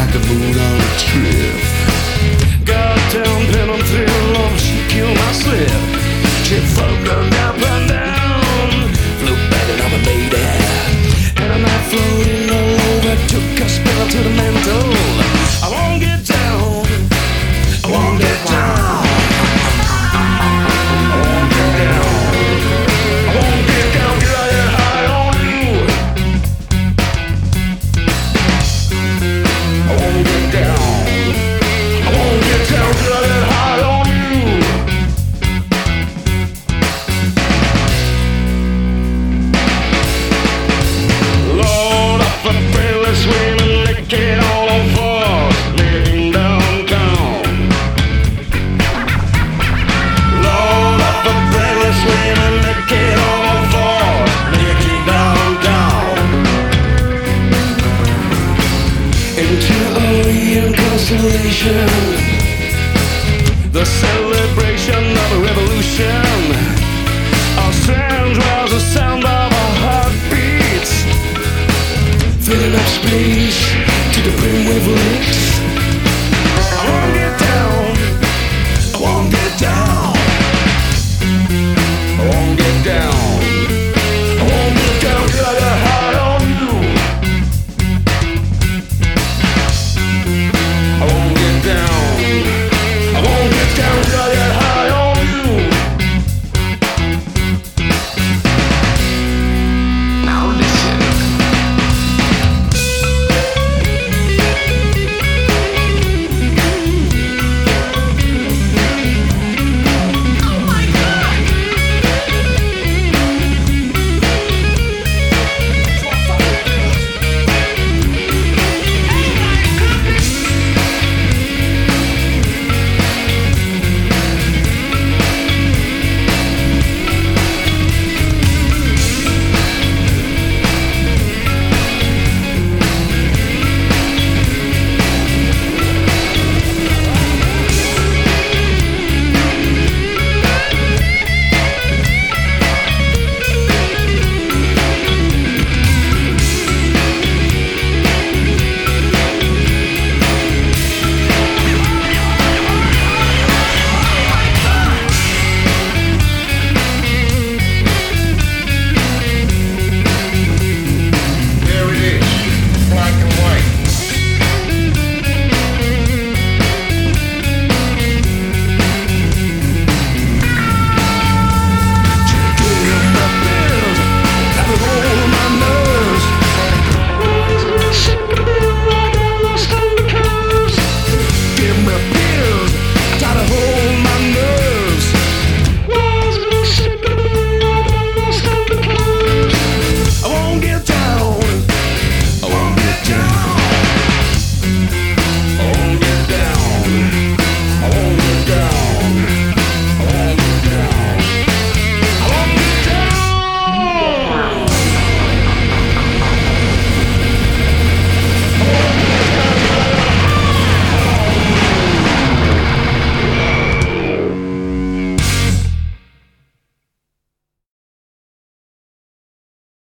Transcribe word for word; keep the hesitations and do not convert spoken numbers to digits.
rock the mood on a trip. Goddamn pin and thrill love, she killed my slip. She floated up and down, flew back and up and lady. And I'm not floating all over, took a spell to the mental. I won't get down, I won't get down. I won't get down, I won't get down, 'cause I get high on you. I won't get down, I won't get down, 'cause I get high on you. Load up a trailer, swing and lick it all on fours, living downtown. Load up a trailer, swing and lick it all on fours, living downtown. Into Orient constellation, the celebration of a revolution. Our sound was the sound of our heartbeats, filling up space